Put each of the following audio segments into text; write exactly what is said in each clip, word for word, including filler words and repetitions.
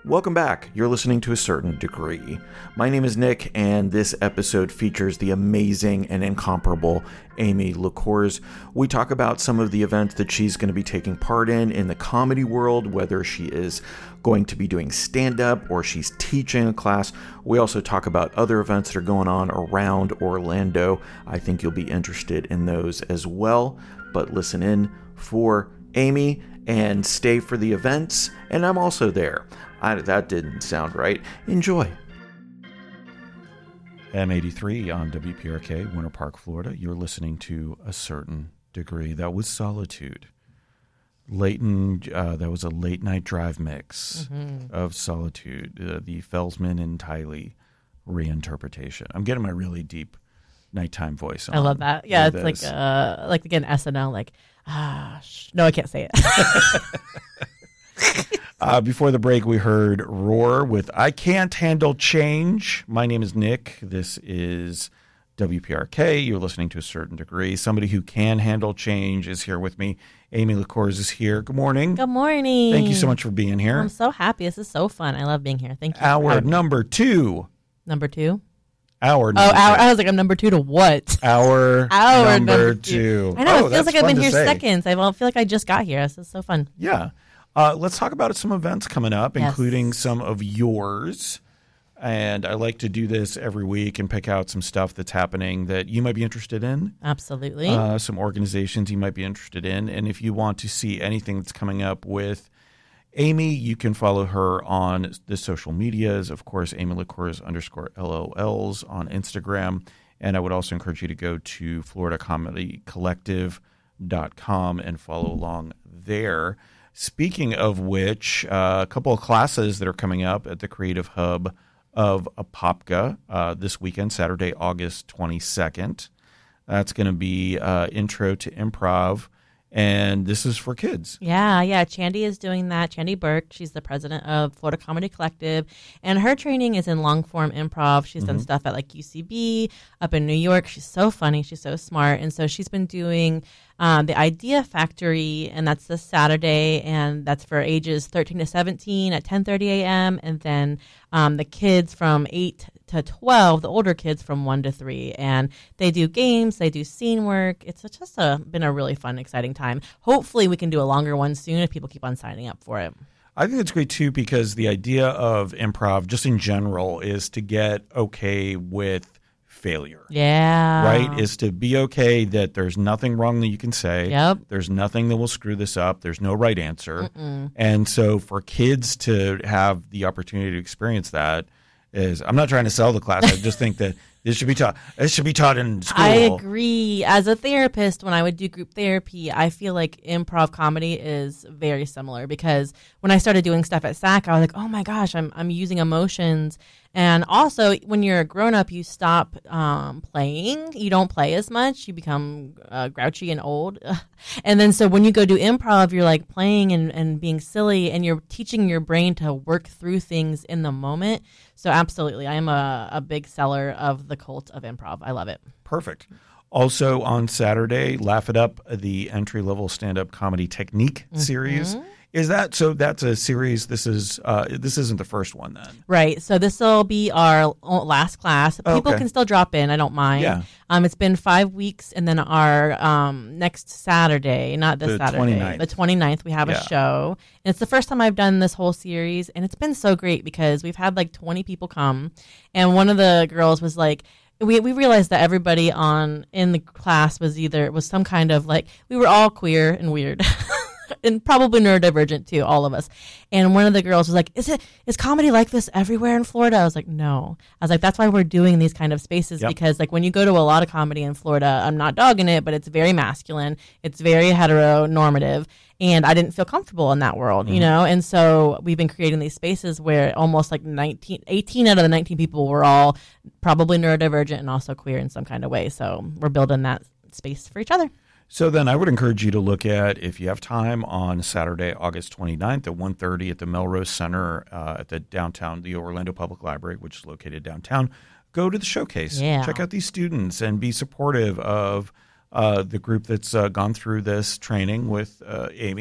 Welcome back. You're listening to A Certain Degree. My name is Nick, and this episode features the amazing and incomparable Amy LaCours. We talk about some of the events that she's going to be taking part in in the comedy world, whether she is going to be doing stand-up or she's teaching a class. We also talk about other events that are going on around Orlando. I think you'll be interested in those as well. But listen in for Amy and stay for the events, and I'm also there. I, that didn't sound right. Enjoy. M eighty-three on W P R K, Winter Park, Florida. You're listening to A Certain Degree. That was Solitude. Leighton, uh, that was a late night drive mix mm-hmm. of Solitude, uh, the Felsman and Tiley reinterpretation. I'm getting my really deep nighttime voice on. I love that. Yeah, it's this. like uh, like again S N L. Like ah, sh- no, I can't say it. Uh, before the break, we heard Roar with I Can't Handle Change. My name is Nick. This is W P R K. You're listening to A Certain Degree. Somebody who can handle change is here with me. Amy LaCours is here. Good morning. Good morning. Thank you so much for being here. I'm so happy. This is so fun. I love being here. Thank you. Our number two. Number two? Our number Oh, our, two. I was like, I'm number two to what? Our, Our number, number two. two. I know. Oh, it feels like I've fun been here say. seconds. I feel like I just got here. This is so fun. Yeah. Uh, let's talk about some events coming up, Yes. including some of yours. And I like to do this every week and pick out some stuff that's happening that you might be interested in. Absolutely. Uh, some organizations you might be interested in. And if you want to see anything that's coming up with Amy, you can follow her on the social medias. Of course, Amy LaCours underscore L O Ls on Instagram. And I would also encourage you to go to florida comedy collective dot com and follow along there. Speaking of which, uh, a couple of classes that are coming up at the Creative Hub of Apopka uh, this weekend, Saturday, August twenty-second. That's going to be uh, Intro to Improv, and this is for kids. Yeah, yeah. Chandy is doing that. Chandy Burke, she's the president of Florida Comedy Collective, and her training is in long-form improv. She's mm-hmm. done stuff at like U C B, up in New York. She's so funny. She's so smart, and so she's been doing Um, the Idea Factory, and that's this Saturday, and that's for ages thirteen to seventeen at ten thirty a.m., and then um, the kids from eight to twelve, the older kids from one to three, and they do games, they do scene work. It's just a, been a really fun, exciting time. Hopefully we can do a longer one soon if people keep on signing up for it. I think it's great, too, because the idea of improv, just in general, is to get okay with failure. Yeah. Right? Is to be okay that there's nothing wrong that you can say. Yep. There's nothing that will screw this up. There's no right answer. Mm-mm. And so for kids to have the opportunity to experience that is, I'm not trying to sell the class. I just think that this should be taught. This should be taught in school. I agree. As a therapist, when I would do group therapy, I feel like improv comedy is very similar because when I started doing stuff at S A C, I was like, oh my gosh, I'm I'm using emotions. And also, when you're a grown-up, you stop um, playing. You don't play as much. You become uh, grouchy and old. And then so when you go do improv, you're like playing and, and being silly, and you're teaching your brain to work through things in the moment. So absolutely, I am a, a big seller of the cult of improv. I love it. Perfect. Also on Saturday, Laugh It Up, the entry-level stand-up comedy technique mm-hmm. series. Is that so? That's a series. This is uh, this isn't the first one then, right? So this will be our last class. Oh, People okay. can still drop in. I don't mind. Yeah. Um, it's been five weeks, and then our um next Saturday, not this the Saturday, twenty-ninth. the twenty-ninth, we have yeah. a show, and it's the first time I've done this whole series, and it's been so great because we've had like twenty people come, and one of the girls was like. We we realized that everybody on in the class was either was some kind of like we were all queer and weird. And probably neurodivergent too, all of us. And one of the girls was like, "Is it is comedy like this everywhere in Florida?" I was like, "No." I was like, "That's why we're doing these kind of spaces yep. because like when you go to a lot of comedy in Florida, I'm not dogging it, but it's very masculine, it's very heteronormative, and I didn't feel comfortable in that world, mm-hmm. you know. And so we've been creating these spaces where almost like nineteen, eighteen out of the nineteen people were all probably neurodivergent and also queer in some kind of way. So we're building that space for each other." So then I would encourage you to look at, if you have time, on Saturday, August twenty-ninth at one thirty at the Melrose Center uh, at the downtown, the Orlando Public Library, which is located downtown. Go to the showcase. Yeah. Check out these students and be supportive of uh, the group that's uh, gone through this training with uh, Amy.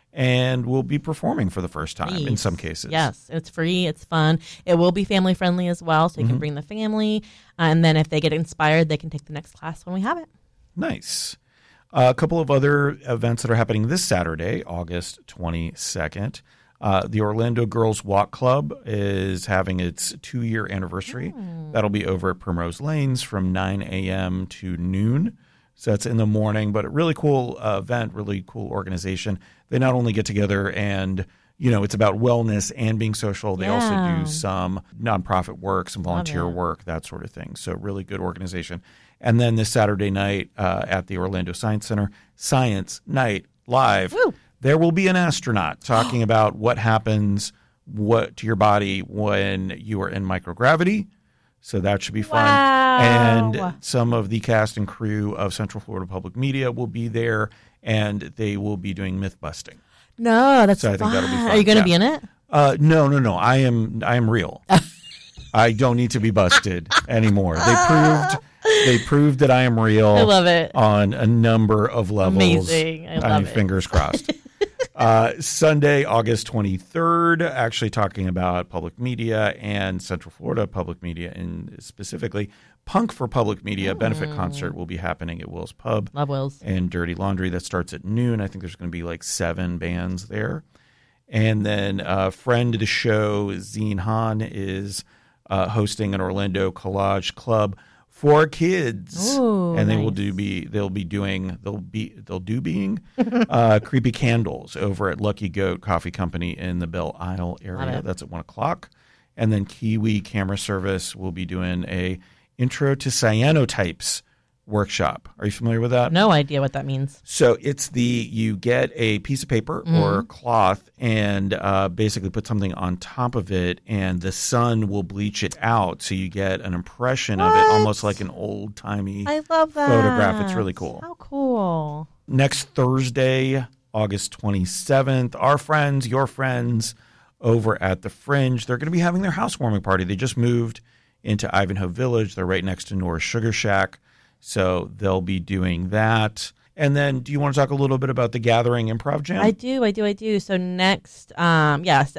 Mm-hmm. and will be performing for the first time Nice. in some cases. Yes, it's free. It's fun. It will be family friendly as well, so you Mm-hmm. can bring the family. Uh, and then if they get inspired, they can take the next class when we have it. Nice. Uh, a couple of other events that are happening this Saturday, August twenty-second. Uh, the Orlando Girls Walk Club is having its two-year anniversary. Mm. That'll be over at Primrose Lanes from nine a.m. to noon. So that's in the morning, but a really cool uh, event, really cool organization. They not only get together and, you know, it's about wellness and being social. They also Yeah. do some nonprofit work, some volunteer it. work, that sort of thing. So really good organization. And then this Saturday night uh, at the Orlando Science Center, Science Night Live. Woo. There will be an astronaut talking about what happens what to your body when you are in microgravity. So that should be fun. Wow. And some of the cast and crew of Central Florida Public Media will be there, and they will be doing myth busting. No, that's So I think fun. that'll be fun. Are you going to Yeah. be in it? Uh, no, no, no. I am. I am real. I don't need to be busted anymore. They proved. They proved that I am real. I love it. On a number of levels. Amazing. I love mean, it. Fingers crossed. uh, Sunday, August twenty-third, actually talking about public media and Central Florida public media, and specifically Punk for Public Media benefit concert will be happening at Will's Pub. Love Wills. And Dirty Laundry. That starts at noon. I think there's going to be like seven bands there. And then uh, friend of the show, Zine Han, is uh, hosting an Orlando Collage Club for kids. Ooh, and they will nice. do be they'll be doing they'll be they'll do being uh, creepy candles over at Lucky Goat Coffee Company in the Belle Isle area. it. That's at one o'clock. And then Kiwi Camera Service will be doing a intro to cyanotypes workshop. Are you familiar with that? No idea what that means. So it's the you get a piece of paper or cloth and uh, basically put something on top of it, and the sun will bleach it out, so you get an impression of it, What? almost like an old timey I love that. photograph. It's really cool. How cool. Next Thursday, August twenty-seventh, our friends, your friends over at the Fringe, they're going to be having their housewarming party. They just moved into Ivanhoe Village. They're right next to Nora's Sugar Shack. So they'll be doing that. And then do you want to talk a little bit about the Gathering Improv Jam? I do, I do, I do. So next, um, yes,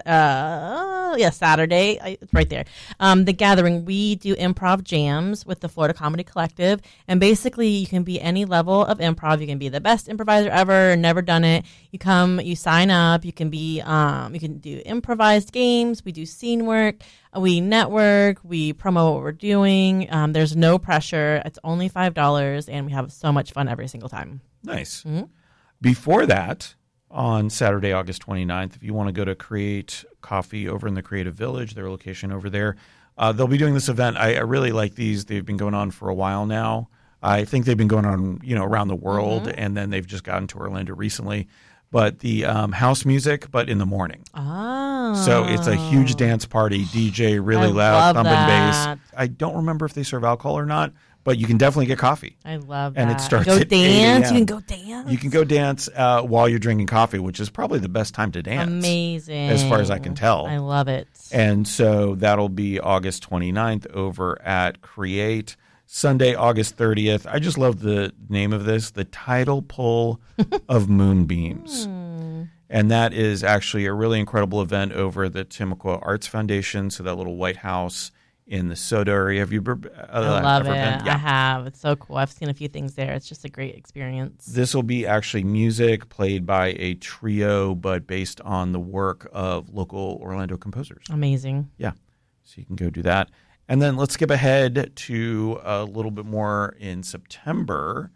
uh, yeah, Saturday, I, it's right there. Um, the Gathering, we do improv jams with the Florida Comedy Collective, and basically you can be any level of improv. You can be the best improviser ever, never done it. You come, you sign up. You can be, um, you can do improvised games. We do scene work. We network. We promote what we're doing. Um, there's no pressure. It's only five dollars, and we have so much fun every single time. Nice. Mm-hmm. Before that, on Saturday, August twenty-ninth, if you want to go to Create Coffee over in the Creative Village, their location over there, uh, they'll be doing this event. I, I really like these. They've been going on for a while now. I think they've been going on, you know, around the world, Mm-hmm. and then they've just gotten to Orlando recently. But the um, house music, but in the morning. Oh. So it's a huge dance party, D J, really I loud, love thumping that. bass. I don't remember if they serve alcohol or not, but you can definitely get coffee. I love that. And it starts go at dance. eight You a.m. can go dance. You can go dance uh, while you're drinking coffee, which is probably the best time to dance. Amazing. As far as I can tell. I love it. And so that'll be August twenty-ninth over at Create. Sunday, August thirtieth. I just love the name of this, the Tidal Pull of Moonbeams. Hmm. And that is actually a really incredible event over at the Timucua Arts Foundation, so that little White House in the Soda area. Have you uh, I love ever it. been? I have. It's so cool. I've seen a few things there. It's just a great experience. This will be actually music played by a trio, but based on the work of local Orlando composers. Amazing. Yeah. So you can go do that. And then let's skip ahead to a little bit more in September.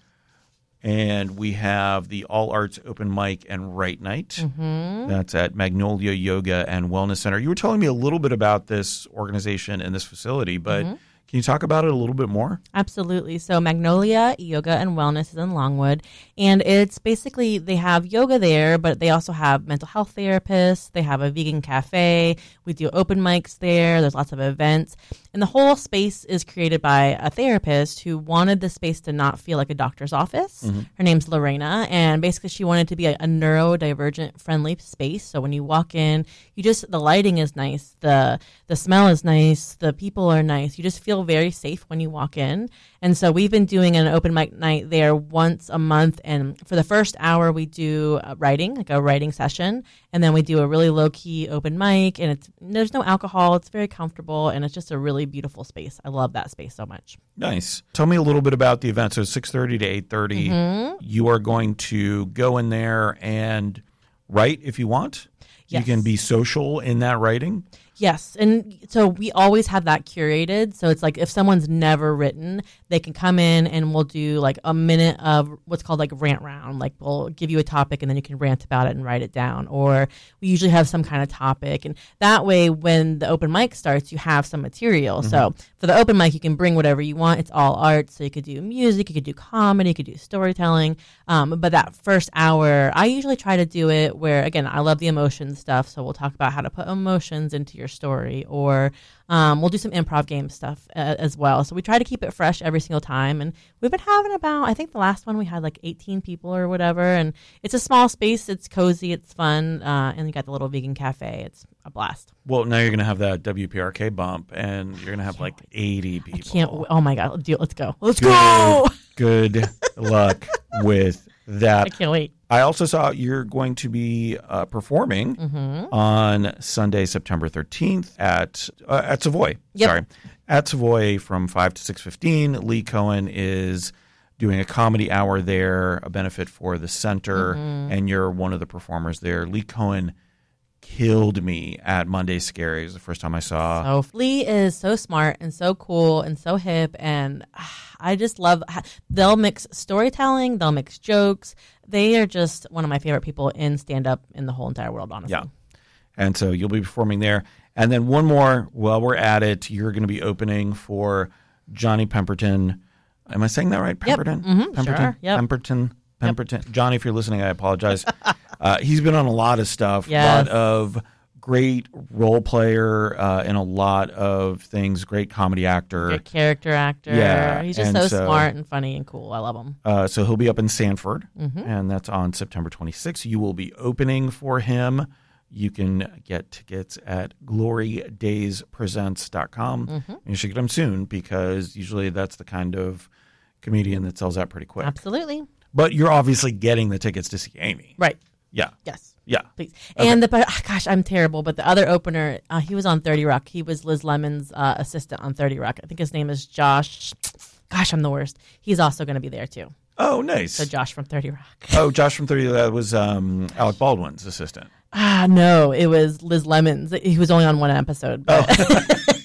And we have the All Arts Open Mic and Write Night. Mm-hmm. That's at Magnolia Yoga and Wellness Center. You were telling me a little bit about this organization and this facility, but Mm-hmm. can you talk about it a little bit more? Absolutely. So Magnolia Yoga and Wellness is in Longwood, and it's basically they have yoga there, but they also have mental health therapists. They have a vegan cafe. We do open mics there. There's lots of events, and the whole space is created by a therapist who wanted the space to not feel like a doctor's office. Mm-hmm. Her name's Lorena, and basically she wanted to be a, a neurodivergent friendly space. So when you walk in, you just the lighting is nice, the the smell is nice, the people are nice. You just feel feel very safe when you walk in. And so we've been doing an open mic night there once a month. And for the first hour, we do uh, writing, like a writing session. And then we do a really low key open mic. And it's there's no alcohol. It's very comfortable. And it's just a really beautiful space. I love that space so much. Nice. Tell me a little bit about the event. So six thirty to eight thirty, mm-hmm. you are going to go in there and write if you want. Yes. You can be social in that writing. Yes. And so we always have that curated. So it's like if someone's never written, they can come in and we'll do like a minute of what's called like rant round. Like we'll give you a topic and then you can rant about it and write it down. Or we usually have some kind of topic. And that way, when the open mic starts, you have some material. Mm-hmm. So for the open mic, you can bring whatever you want. It's all art. So you could do music, you could do comedy, you could do storytelling. Um, but that first hour, I usually try to do it where, again, I love the emotion stuff. So we'll talk about how to put emotions into your story, or um, we'll do some improv game stuff uh, as well. So we try to keep it fresh every single time. And we've been having about, I think the last one we had like eighteen people or whatever. And it's a small space. It's cozy. It's fun. Uh, and you got the little vegan cafe. It's a blast. Well, now you're going to have that W P R K bump and you're going to have like eighty people. I can't. Oh my God. Let's, do, let's go. Let's good, go. Good luck with that. I can't wait. I also saw you're going to be uh, performing mm-hmm. on Sunday, September thirteenth at uh, at Savoy. Yep. Sorry, at Savoy from five to six fifteen. Lee Cohen is doing a comedy hour there, a benefit for the center, mm-hmm. and you're one of the performers there. Lee Cohen killed me at Monday Scaries the first time I saw. So Lee is so smart and so cool and so hip, and uh, I just love. They'll mix storytelling, they'll mix jokes. They are just one of my favorite people in stand-up in the whole entire world, honestly. Yeah, and so you'll be performing there, and then one more. While we're at it, you're going to be opening for Johnny Pemberton. Am I saying that right? Pemberton. Yep. Mm-hmm. Pemberton. Sure. Yep. Pemberton. Pemberton. Yep. Johnny, if you're listening, I apologize. uh, he's been on a lot of stuff. Yes. A lot of great role player uh, in a lot of things. Great comedy actor. Great character actor. Yeah, he's just and so, so smart and funny and cool. I love him. Uh, so he'll be up in Sanford, mm-hmm. and that's on September twenty-sixth. You will be opening for him. You can get tickets at glory days presents dot com. Mm-hmm. And you should get them soon because usually that's the kind of comedian that sells out pretty quick. Absolutely. But you're obviously getting the tickets to see Amy. Right. Yeah. Yes. Yeah. Please. Okay. And the oh, gosh, I'm terrible. But the other opener, uh, he was on thirty Rock. He was Liz Lemon's uh, assistant on thirty Rock. I think his name is Josh. Gosh, I'm the worst. He's also going to be there too. Oh, nice. So Josh from thirty Rock. Oh, Josh from thirty. That was um, Alec Baldwin's assistant. Ah, no, it was Liz Lemon's. He was only on one episode. But Oh.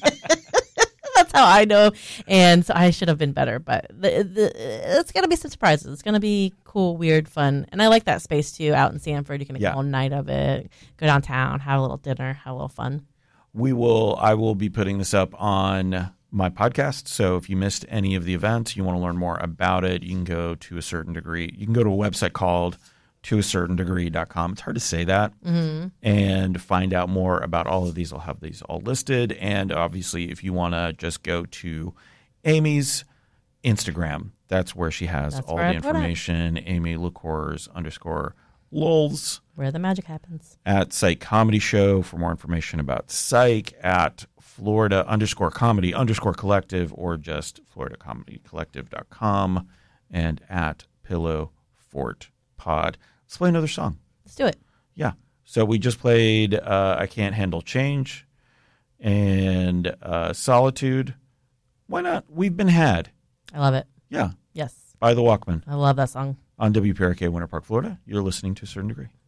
That's how I know. And so I should have been better. But the, the, it's going to be some surprises. It's going to be cool, weird, fun. And I like that space, too, out in Sanford. You can make Yeah. a whole night of it, go downtown, have a little dinner, have a little fun. We will. I will be putting this up on my podcast. So if you missed any of the events, you want to learn more about it, you can go to a certain degree. You can go to a website called to a certain degree dot com. It's hard to say that. Mm-hmm. And find out more about all of these. I'll have these all listed. And obviously, if you want to just go to Amy's Instagram, that's where she has That's all where the I put it. information. Amy LaCours underscore Lulz. Where the magic happens. At Psych Comedy Show for more information about Psych, at Florida underscore comedy underscore collective, or just florida comedy collective dot com, and at Pillow Fort Pod. Let's play another song. Let's do it. Yeah. So we just played uh, I Can't Handle Change and uh, Solitude. Why not? We've Been Had. I love it. Yeah. Yes. By the Walkmen I love that song. on W P R K Winter Park, Florida. You're listening to A Certain Degree.